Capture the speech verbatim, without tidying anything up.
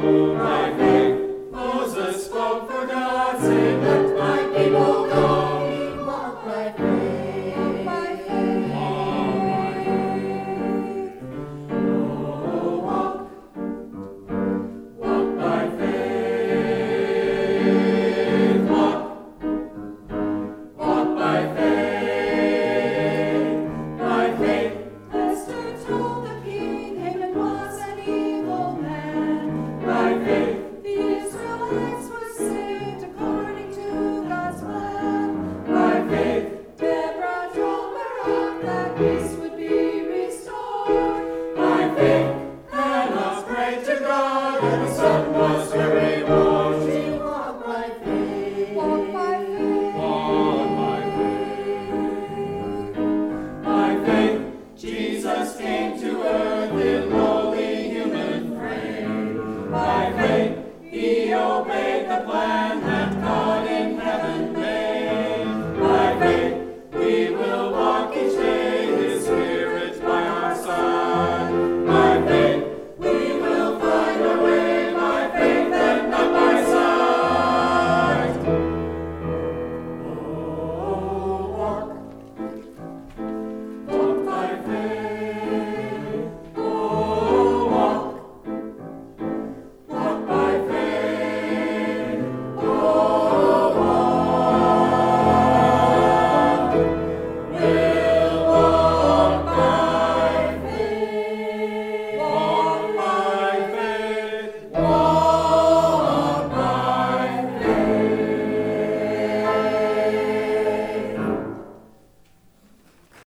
By faith, Moses spoke for God's sake, let my people go. We walk by faith. Walk by faith. Oh, walk. Walk by faith. Walk. Walk by faith. By faith. Esther told the king Haman was an evil man. By faith. The Israelites were saved according to God's plan. By faith. Deborah told Barak that peace would be restored. By faith. Hannah prayed to God, and the son was her reward. She walked by faith. Walk by faith. Walked by faith. By faith, Jesus came to earth in lowly human frame. By faith, he obeyed the plan